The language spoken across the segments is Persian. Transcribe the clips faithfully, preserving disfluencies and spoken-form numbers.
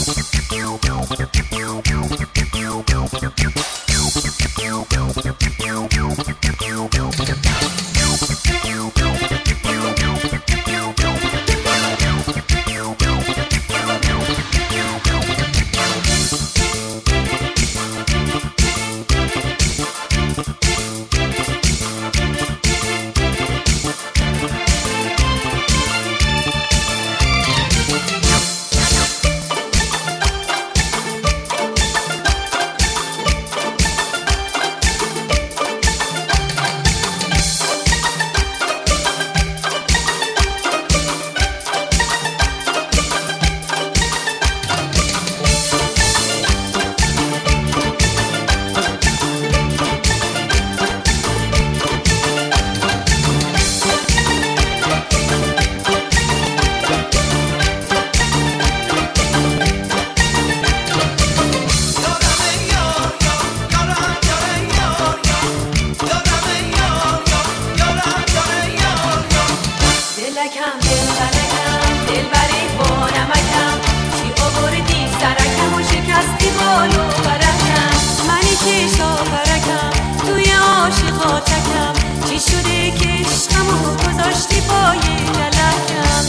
دلکم دل بلکم دل بری با نمکم چی آوردی سرکم و شکستی بالو برکم منی که شاپرکم توی عاشقاتکم چی شده که عشقمو گذاشتی پای کلکم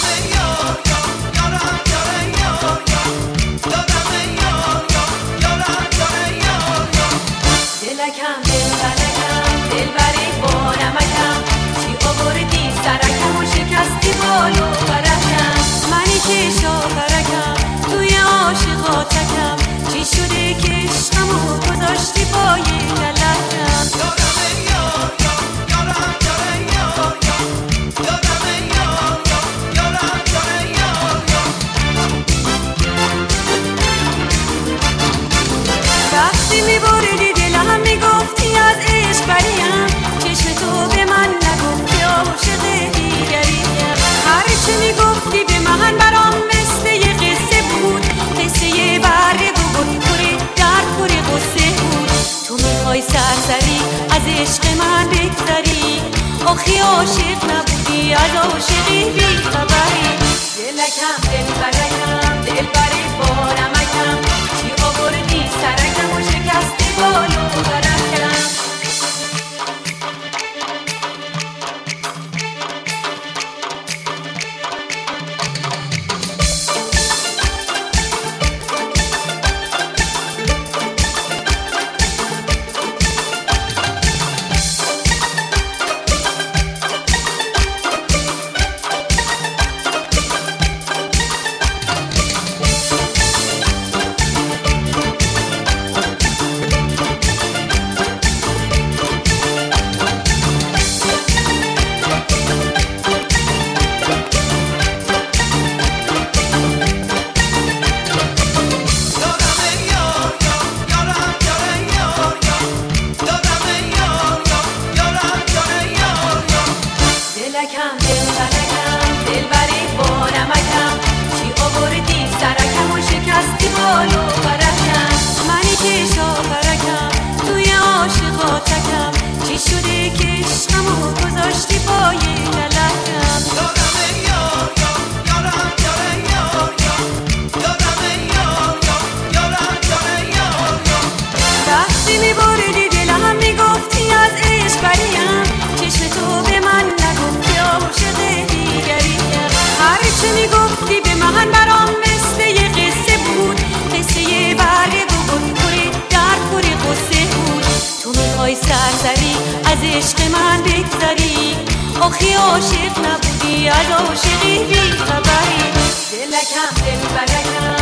دلکم دل بلکم دل بری با نمکم چی آوردی سرکم و شکستی بالو برکم منی که شاپرکم توی عاشقاتکم چی شده که عشقمو گذاشتی پای کلکم وقتی میبردی دلم میگفتی از عشق بریم چشم تو به من نگفتی عاشق دیگریم هرچی میگفتی به من برام مثل یه قصه بود قصه بره بود پره در پره قصه بود تو میخوای سرسری از عشق من بگذری آخی عاشق نبودی از عاشقی بی خبری دلکم دل برکم دل بری با نمکم چی آوردی سرکم و شکستی بالو برکم دلکم دل بلکم دل بری با نمکم چی آوردی سرکم و شکستی بالو برکم منی که شاپرکم توی عاشقاتکم چی شده که عشقمو گذاشتی پای کلکم وقتی میبردی دلم میگفتی از عشق بریم چشم تو به من نگفتی عاشق دیگریم هرچی میگفتی به من برام مثل یه قصه بود قصه بره بود پره در پره قصه بود تو میخوای سرسری از عشق من بگذری آخی عاشق نبودی از عاشقی بی خبری دلکم دل بلکم